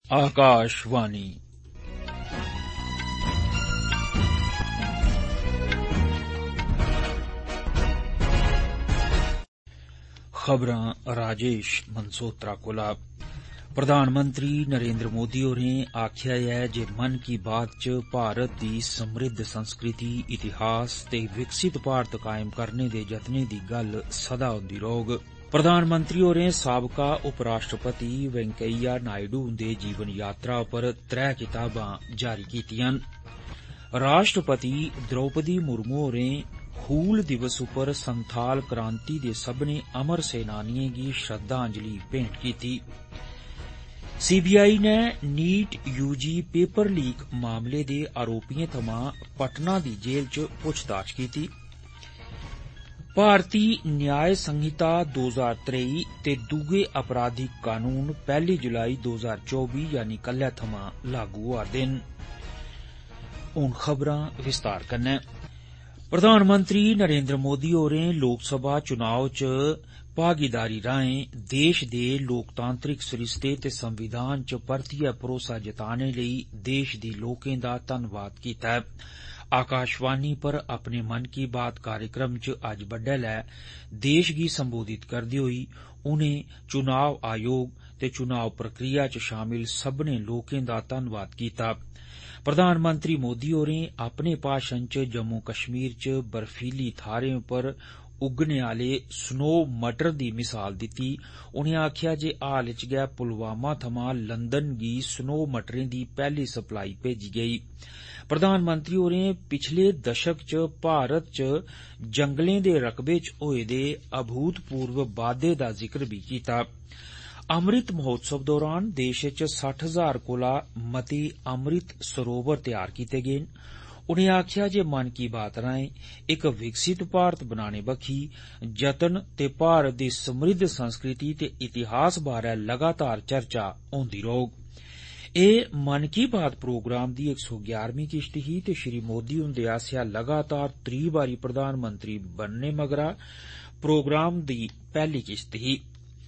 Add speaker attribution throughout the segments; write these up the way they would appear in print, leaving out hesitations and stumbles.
Speaker 1: आकाशवाणी। खबरां राजेश मनसोत्रा कोला। प्रधानमंत्री नरेंद्र मोदी होरें आखेआ ऐ जे मन की बात च भारत दी समृद्ध संस्कृति, इतिहास ते विकसित भारत कायम करने दे जतनें दी गल्ल सदा होंदी रौह्ग। प्रधानमंत्री होरें साबका उपराष्ट्रपति वेंकैया नायडू हुंदे जीवन यात्रा पर 3 किताबां जारी कीतियां न। राष्ट्रपति द्रौपदी मुर्मू होरें हूल दिवस उप्पर संथाल क्रांति दे सब्बनें अमर सेनानियें गी श्रद्धांजलि भेंट कीती। सीबीआई नै नीट यूजी पेपर लीक मामले दे आरोपियें थमां पटना दी जेल च पुछताछ कीती। भारती न्याय संहिता 2023 ते दूए आपराधिक कानून 1 जुलाई 2024 यानी कल्लै थमां लागू होआ'रदे न। हुन खबरां विस्तार कन्नै। प्रधानमंत्री नरेंद्र मोदी होरें लोकसभा चुनाव च भागीदारी राएं देश दे लोकतांत्रिक सरिस्ते ते संविधान च परतियै भरोसा जताने लेई देश दी लोकें दा धन्नवाद कीता ऐ। आकाशवाणी पर अपने मन की बात कार्यक्रम च अज्ज बड्डलै देश गी संबोधित करदे होई उनें चुनाव आयोग ते चुनाव प्रक्रिया च शामिल सब्बनें लोकें दा धन्नवाद कीता। प्रधानमंत्री मोदी होरें अपने भाषण च जम्मू कश्मीर च बर्फीली थाहरें पर उग्गने आले स्नो मटर दी मिसाल दित्ती। उनें आखेआ जे हाल च गै पुलवामा थमां लंदन गी स्नो मटरें दी पैहली सप्लाई भेजी गेई। प्रधानमंत्री होरें पिछले दशक च भारत च जंगलें दे रकबे च होए दे अभूतपूर्व बाद्दे दा जिक्र बी कीता। अमृत महोत्सव दौरान देश च 60,000 कोला मते अमृत सरोवर तैयार कीते गे न। उनें आखेआ जे मन की बात राएं इक विकसित भारत बनाने बक्खी जतन ते भारत दी समृद्ध संस्कृति ते इतिहास बारै लगातार चर्चा होंदी रौह्ग। एह् मन की बात प्रोग्राम दी 111वीं किश्त ही ते श्री मोदी हुंदे आसेआ लगातार 3 बारी प्रधानमंत्री बनने मगरा प्रोग्राम दी पैहली किश्त ही।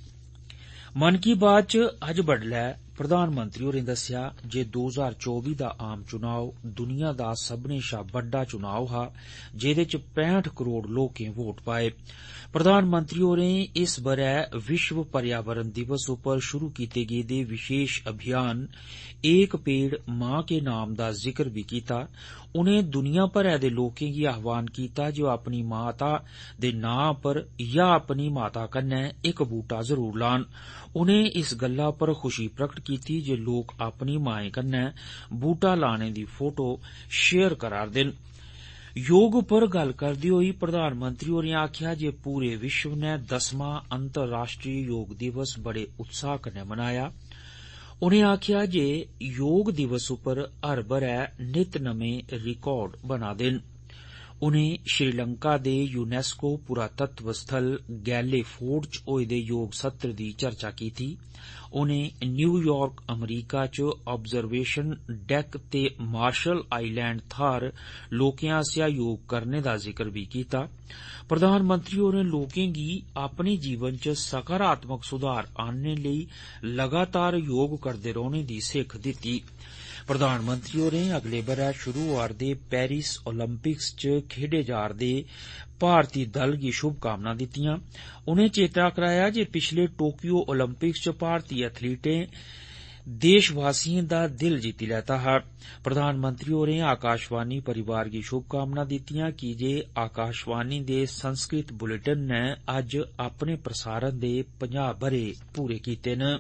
Speaker 1: मन की बात च अज्ज बड्डलै प्रधानमंत्री होरें दस्सेआ जे 2024 दा आम चुनाव दुनिया दा सब्बनें शा बड्डा चुनाव हा जेदे च 65 करोड़ लोकें वोट पाए। प्रधानमंत्री होरें इस ब'रै विश्व पर्यावरण दिवस उप्पर शुरू कीते गेदे विशेष अभियान एक पेड़ मां के नाम दा जिक्र बी कीता। उनें दुनिया भरै दे लोकें गी आह्वान कीता जे ओह् अपनी माता दे नां पर या अपनी माता कन्नै इक बूह्टा जरूर लान। उनें इस गल्ला पर खुशी प्रकट कीती जे लोक अपनी माएं कन्नै बूह्टा लाने दी फोटो शेयर करा'रदे न। योग उप्पर गल्ल करदे होई प्रधानमंत्री होरें आखेआ जे पूरे विश्व नै 10वां अंतर्राष्ट्रीय योग दिवस बड़े उत्साह कन्नै मनाया। उनें आखेआ जे योग दिवस उप्पर हर ब'रै नित नमें रिकार्ड बना दे न। उनें श्रीलंका दे यूनेस्को पुरातत्व स्थल गैले फोर्ट च होए दे योग सत्र दी चर्चा कीती। उनें न्यूयार्क अमरीका च ऑब्जरवेशन डेक ते मार्शल आइलैंड थाह्र लोकें आसेआ योग करने दा जिक्र बी कीता। प्रधानमंत्री होरें लोकें गी अपने जीवन च सकारात्मक सुधार आनने लेई लगातार योग करदे रौह्ने दी सिक्ख दित्ती। प्रधानमंत्री होरें अगले ब'रै शुरू होआ'रदे पेरिस ओलंपिक्स च खेड्डे जा'रदे भारती दल गी शुभकामनां दित्तियां। उनें चेता कराया जे पिछले टोक्यो ओलंपिक्स च भारतीय एथलीटें देशवासियें दा दिल जित्ती लैता हा। प्रधानमंत्री होरें आकाशवाणी परिवार गी शुभकामनां दित्तियां कीजे आकाशवाणी दे संस्कृत बुलेटिन नै अज्ज अपने प्रसारण दे 50 ब'रे पूरे कीते न।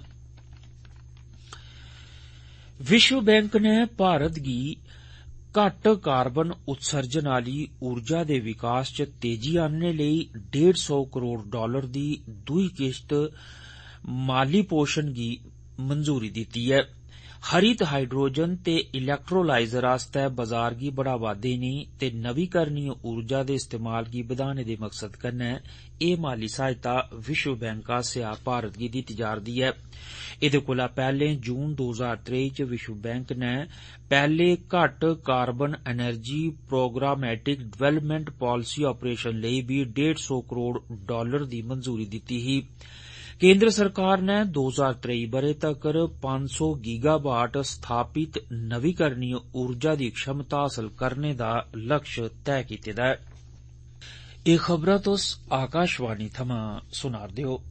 Speaker 1: विश्व बैंक नै भारत गी घट्ट कार्बन उत्सर्जन आली ऊर्जा दे विकास च तेजी आनने लेई $150 करोड़ दी दूई किश्त माली पोषण गी मंजूरी दित्ती ऐ। हरित हाइड्रोजन ते इलैक्ट्रोलाइजर आस्तै बाजार गी बढ़ावा देने ते नवीकरणीय ऊर्जा दे इस्तेमाल गी बधाने दे मकसद कन्नै एह् माली सहायता विश्व बैंक आसेआ भारत गी दित्ती जा'रदी ऐ। एह्दे कोला पैह्ले जून 2023 च विश्व बैंक नै पैह्ले घट्ट carbon energy programmatic development policy operation लेई बी $150 करोड़ दी मंजूरी दित्ती ही। केन्द्र सरकार नै 2023 बरे तक्कर 500 गीगावाट स्थापित नवीकरणीय ऊर्जा दी क्षमता हासल करने दा लक्ष्य तय कीते दा ऐ। एह् खबरां तुस आकाशवाणी थमां सुना'रदे ओ।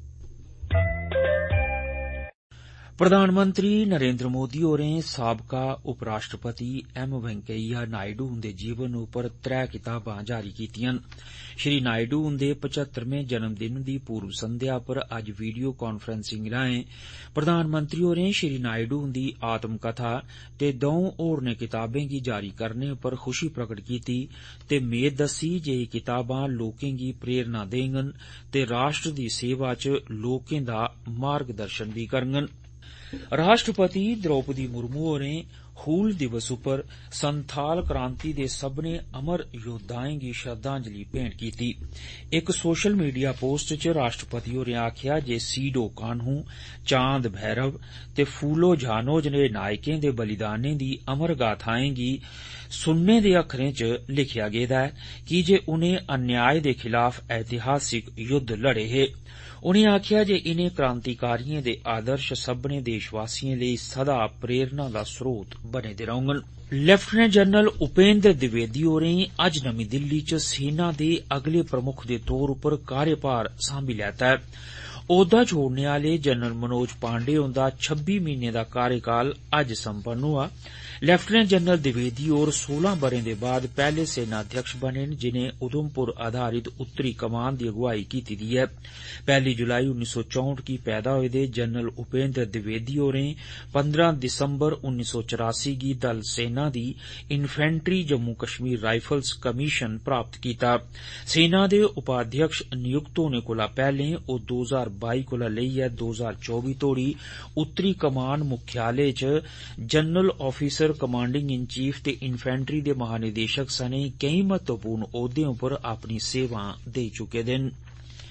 Speaker 1: प्रधानमंत्री नरेंद्र मोदी होरें साबका उपराष्ट्रपति एम वैंकेया नायडू हुंदे जीवन उप्पर 3 किताबां जारी कीतियां न। श्री नायडू हुंदे 75वें जन्मदिन दी पूर्व संध्या पर अज्ज वीडियो कांफ्रेंसिंग राएं प्रधानमंत्री होरें श्री नायडू हुंदी आत्मकथा ते 2 होरनें किताबें गी जारी करने उप्पर खुशी प्रकट कीती ते मेद दस्सी जे एह् किताबां लोकें गी प्रेरणा देङन ते राष्ट्र दी सेवा च लोकें दा मार्गदर्शन बी करङन। राष्ट्रपति द्रौपदी मुर्मू होरें हूल दिवस उप्पर संथाल क्रांति दे सब्बनें अमर योद्धाएं गी श्रद्धांजलि भेंट कीती। इक सोशल मीडिया पोस्ट च राष्ट्रपति होरें आखेआ जे सीडो कान्हू, चांद भैरव ते फूलो झानो जनेह् नायकें दे बलिदानें दी अमर गाथाएं गी सुन्ने दे अक्खरें च लिखेआ गेदा ऐ की जे उनें अन्याय दे खिलाफ ऐतिहासिक युद्ध लड़े हे। उनें आखेआ जे इनें क्रांतिकारिएं दे आदर्श सब्बनें देशवासिएं लेई सदा प्रेरणा दा स्रोत बने दे रौह्ङन। लेफ्टिनेंट जनरल उपेंद्र द्विवेदी होरें अज्ज नमीं दिल्ली च सेना दे अगले प्रमुख दे तौर उप्पर कार्यभार सांभी लैता ऐ। ओह्दा छोड़ने आले जनरल मनोज पांडे हुंदा 26 म्हीनें दा कार्यकाल अज्ज संपन्न होआ। लेफ्टिनेंट जनरल द्विवेदी होर 16 ब'रें दे बाद पैह्ले सेनाध्यक्ष बने न जिनें उधमपुर आधारित उत्तरी कमान दी अगुवाई कीती दी ऐ। 1 जुलाई 1964 गी पैदा होए दे जनरल उपेंद्र द्विवेदी होरें 15 दिसंबर 1984 गी दल सेना दी infantry Jammu Kashmir Rifles commission प्राप्त कीता। सेना दे उपाध्यक्ष नियुक्त होने कोला पैह्ले ओह् 2022 कोला लेइयै 2024 तोड़ी उत्तरी कमान मुख्यालय च general officer commanding in chief ते इन्फेंट्री दे महानिदेशक सने केई महत्वपूर्ण ओह्दें उप्पर अपनी सेवां देई चुके दे न।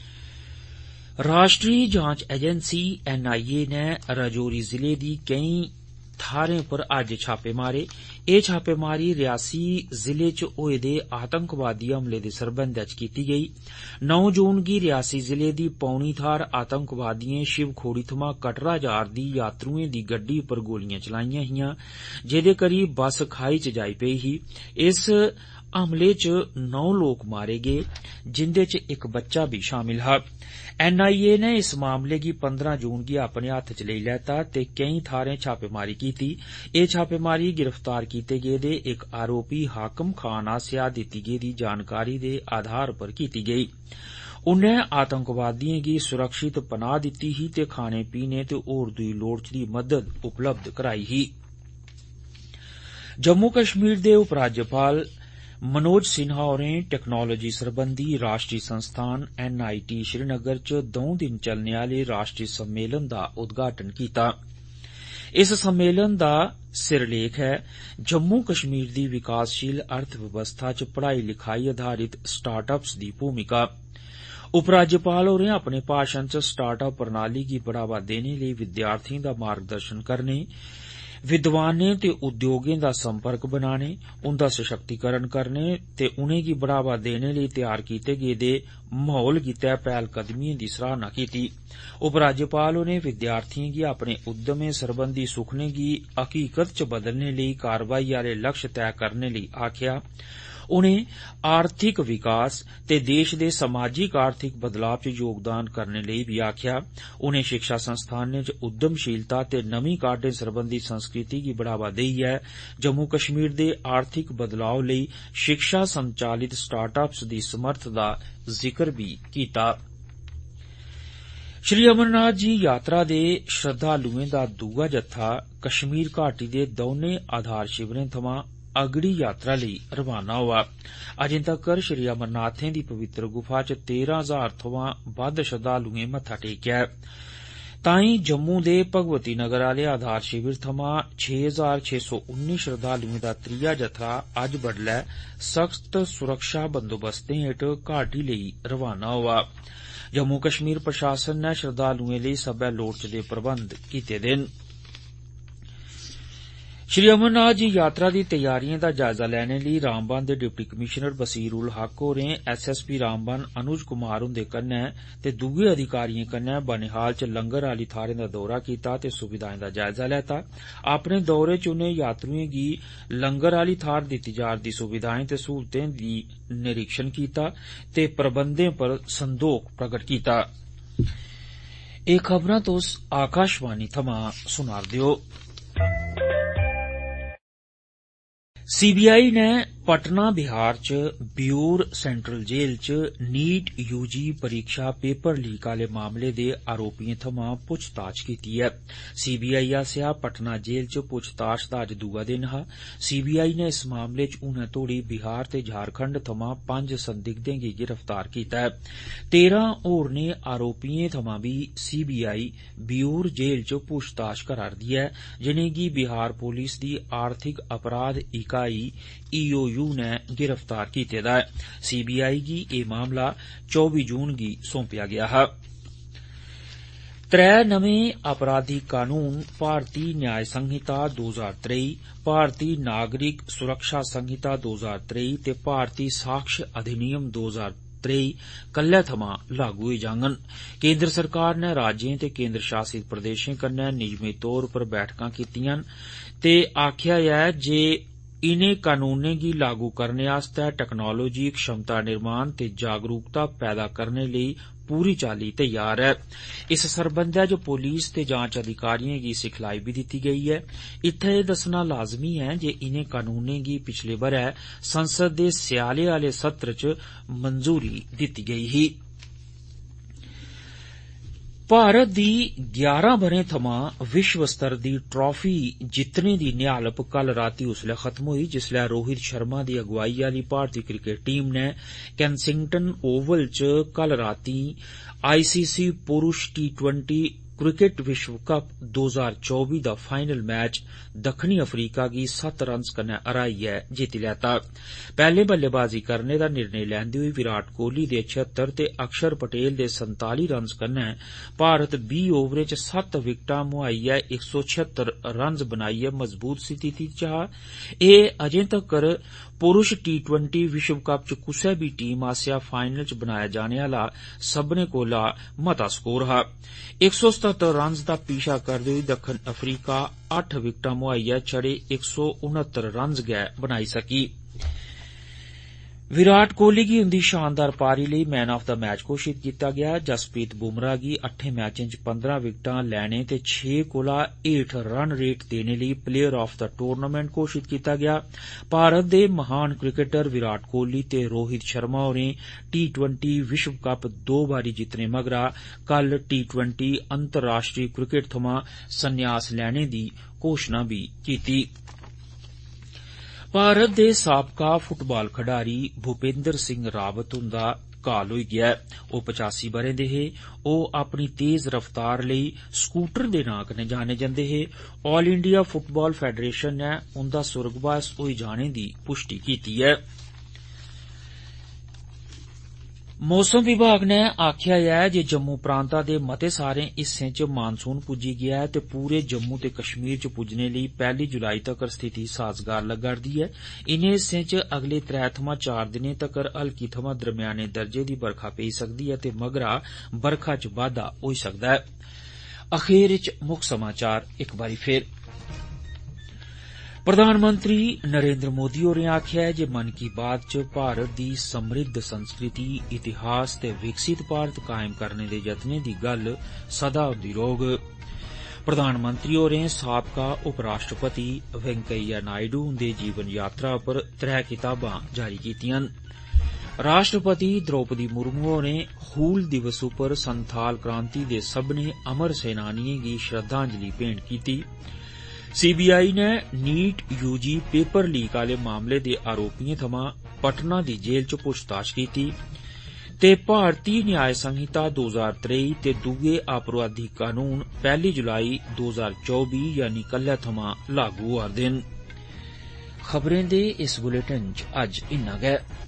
Speaker 1: राष्ट्रीय जांच एजेंसी NIA नै राजौरी जिले दी केई थाहरें पर अज्ज छापे मारे। एह् छापेमारी रियासी जिले च होए दे आतंकवादी हमले दे सरबंधै च कीती गेई। 9 जून गी रियासी जिले दी पौनी थाह्र आतंकवादिएं शिवखोड़ी थमां कटरा जा'रदी यात्रुएं दी गड्डी उप्पर गोलियां चलाइयां हियां जेह्दे करी बस खाई च जाई पेई ही। इस हमले च 9 लोक मारे गे जिंदे च इक बच्चा बी शामिल हा। NIA नै इस मामले गी 15 जून गी अपने हत्थ च लेई लैता ते केई थाहरें छापेमारी कीती। एह् छापेमारी गिरफ्तार कीते गेदे इक आरोपी हाकम खान आसेआ दित्ती गेदी जानकारी दे आधार पर कीती गेई। उन्नै आतंकवादिएं गी सुरक्षित पनाह दित्ती ही ते खाने पीने ते होर दुई लोड़चदी मदद उपलब्ध कराई ही। जम्मू कश्मीर दे उपराज्यपाल मनोज सिन्हा होरें टेक्नोलोजी सरबंधी राष्ट्रीय संस्थान NIT श्रीनगर च 2 दिन चलने आले राष्ट्रीय सम्मेलन दा उद्घाटन कीता। इस सम्मेलन दा सिरलेख है जम्मू कश्मीर दी विकासशील अर्थ व्यवस्था च पढ़ाई लिखाई आधारित स्टार्टअप्स दी भूमिका। उपराज्यपाल होरें अपने भाषण च स्टार्टअप प्रणाली गी बढ़ावा देने लेई विद्यार्थिएं दा मार्गदर्शन करने, विद्वानें ते उद्योगें दा संपर्क बनाने, उंदा सशक्तिकरण करने ते उनेंगी बढ़ावा देने लेई तैयार कीते गेदे माहौल गितै पैह्लकदमिएं दी सराहना कीती। उपराज्यपाल होरें विद्यार्थिएं गी अपने उद्यमें सरबंधी सुखने गी हकीकत च बदलने लेई कारवाई आले लक्ष्य तैऽ करने लेई आखेआ। उनें आर्थिक विकास ते देश दे समाजिक आर्थिक बदलाव च योगदान करने लेई बी आखेआ। उनें शिक्षा संस्थानें च उद्यमशीलता ते नमीं काह्डें सरबंधी संस्कृति गी बढ़ावा देइयै जम्मू कश्मीर दे आर्थिक बदलाव लेई शिक्षा संचालित स्टार्टअप्स दी समर्थ दा जिक्र बी कीता। श्री अमरनाथ जी यात्रा दे श्रद्धालुएं दा दूआ जत्था कश्मीर घाटी दे दौनें आधार शिविरें थमां अगड़ी यात्रा लेई रवाना होआ। अजें तक्कर श्री अमरनाथें दी पवित्र गुफा च 13,000 थमां बद्द श्रद्धालुएं मत्था टेकेआ। ताईं जम्मू दे भगवती नगर आले आधार शिविर थमां 6,619 श्रद्धालुएं दा त्रीया जत्था अज्ज बड्डलै सख्त सुरक्षा बंदोबस्तें हेठ घाटी लेई रवाना होआ। जम्मू कश्मीर प्रशासन नै श्रद्धालुएं लेई सब्बै लोड़चदे प्रबंध कीते दे न। श्री अमरनाथ जी यात्रा दी तैयारिएं दा जायजा लैने लेई रामबन दे डिप्टी कमिशनर बसीर उल हक होरें SSP रामबन अनुज कुमार हुंदे कन्नै ते दुए अधिकारिएं कन्नै बनिहाल च लंगर आली थाहरें दा दौरा कीता ते सुविधाएं दा जायजा लैता। अपने दौरे च उनें यात्रुएं गी लंगर आली थाहर दित्ती जा'रदी सुविधाएं ते सहूलतें दी निरीक्षण कीता ते प्रबंधें पर संदोख प्रगट कीता। एह् खबरां तुस आकाशवाणी थमां सुना'रदे ओ। CBI ने पटना बिहार च ब्यूर सेंट्रल जेल च नीट UG परीक्षा पेपर लीक आले मामले दे आरोपिएं थमां पुछताछ कीती ऐ। CBI आसेआ पटना जेल च पुछताछ दा अज्ज दूआ दिन हा। CBI ने इस मामले च हुनै तोड़ी बिहार ते झारखंड थमां 5 संदिग्धें गी गिरफ्तार कीता ऐ। 13 होरनें आरोपिएं थमां बी CBI ब्यूर जेल च पुछताछ करा'रदी ऐ, जिनेंगी बिहार पुलिस दी आर्थिक अपराध इकाई EOU ने गिरफ्तार कीते दा ऐ। CBI गी एह् मामला 24 जून गी सौंपेआ गेआ हा। 3 नमें आपराधिक कानून भारती न्याय संहिता 2023, भारती नागरिक सुरक्षा संहिता 2023 ते भारती साक्ष्य अधिनियम 2023 कल्लै थमां लागू होई जाङन। केन्द्र सरकार ने राज्यें ते केन्द्र शासित प्रदेशें कन्नै नियमित तौर पर बैठकां कीतियां ते आखेआ ऐ जे इनें कानूनें गी लागू करने आस्तै टैक्नोलोजी, क्षमता निर्माण ते जागरूकता पैदा करने लेई पूरी चाल्ली तैयार ऐ। इस सरबंधै च पुलिस ते जांच अधिकारिएं गी सिखलाई बी दित्ती गेई ऐ। इत्थै एह् दस्सना लाज़मी ऐ जे इनें कानूनें गी पिछले ब'रै संसद दे स्याले आले सत्र च मंजूरी दित्ती गेई ही। भारत दी 11 ब'रें थमां विश्व स्तर दी ट्राफी जित्तने दी निहालप कल रातीं उसलै खत्म होई जिसलै रोहित शर्मा दी अगुवाई आली भारती क्रिकेट टीम ने कैंसिंगटन ओवल च कल रातीं ICC पुरुष T20 क्रिकेट विश्व कप 2024 दा फाइनल मैच दक्खनी अफ्रीका गी 7 रन्स कन्नै हराइयै जित्ती लैता। पैह्ले बल्लेबाजी करने दा निर्णय लैंदे होई विराट कोहली दे 76 ते अक्षर पटेल दे 47 रन्स कन्नै भारत 20 ओवरें च 7 विकटां मुहाइयै 176 रन्स बनाइयै मजबूत स्थिति च हा। एह् अजें तक्कर पुरुष T20 विश्व कप च कुसै बी टीम आसेआ फाइनल च बनाया जाने आला सब्भनें कोला मता स्कोर हा। 177 रन्स दा पीछा करदे होई दक्खन अफ्रीका 8 विकटां मुहाइयै छड़े 169 रन्स गै बनाई सकी। विराट कोहली गी उंदी शानदार पारी लेई मैन ऑफ द मैच घोषित कीता गेआ। जसप्रीत बुमराह गी 8 मैचें च 15 विकटां लैने ते 6 कोला हेठ रन रेट देने लेई प्लेयर ऑफ द टूर्नामेंट घोषित कीता गेआ। भारत दे महान क्रिकेटर विराट कोहली ते रोहित शर्मा होरें T20 विश्व कप 2 बारी जित्तने मगरा कल T20 अंतर्राष्ट्रीय क्रिकेट थमां संन्यास लैने दी घोषणा बी कीती। भारत दे साबका फुटबाल खडारी भूपेंद्र सिंह रावत हुंदा काल होई गेआ। ओह् 85 ब'रें दे हे। ओह् अपनी तेज रफ्तार लेई स्कूटर दे नां कन्नै जाने जंदे हे। ऑल इंडिया फुटबाल फेडरेशन ने उंदा सुर्गवास होई जाने दी पुष्टि कीती ऐ। मौसम विभाग ने आखेआ ऐ जे जम्मू प्रांता दे मते सारे हिस्सें च मानसून पुज्जी गेआ ऐ ते पूरे जम्मू ते कश्मीर च पुज्जने लेई 1 जुलाई तक्कर स्थिति साजगार लग्गा'रदी ऐ। इनें हिस्सें च अगले 3 थमां 4 दिनें तक्कर हल्की थमां दरम्याने दर्जे दी बरखा पेई सकदी ऐ ते मगरा बरखा च बाद्दा होई सकदा ऐ। अखीर च मुक्ख समाचार इक बारी फिर। प्रधानमंत्री नरेंद्र मोदी होरें आखेआ ऐ जे मन की बात च भारत दी समृद्ध संस्कृति, इतिहास ते विकसित भारत कायम करने दे यत्नें दी गल्ल सदा होंदी रौह्ग। प्रधानमंत्री होरें साबका उपराष्ट्रपति वेंकैया नायडू हुंदे जीवन यात्रा पर 3 किताबां जारी कीतियां। राष्ट्रपति द्रौपदी मुर्मू होरें हूल दिवस उप्पर संथाल क्रांति दे सब्भनें अमर सेनानिएं गी श्रद्धांजलि भेंट कीती। CBI ने नीट UG पेपर लीक आले मामले दे आरोपिएं थमां पटना दी जेल च पुछताछ कीती ते भारती न्याय संहिता 2023 ते दुए आपराधिक कानून 1 जुलाई 2024 यानी कल्लै थमां लागू होआ'रदे न। खबरें दे इस बुलेटिन च अज्ज इन्ना गै।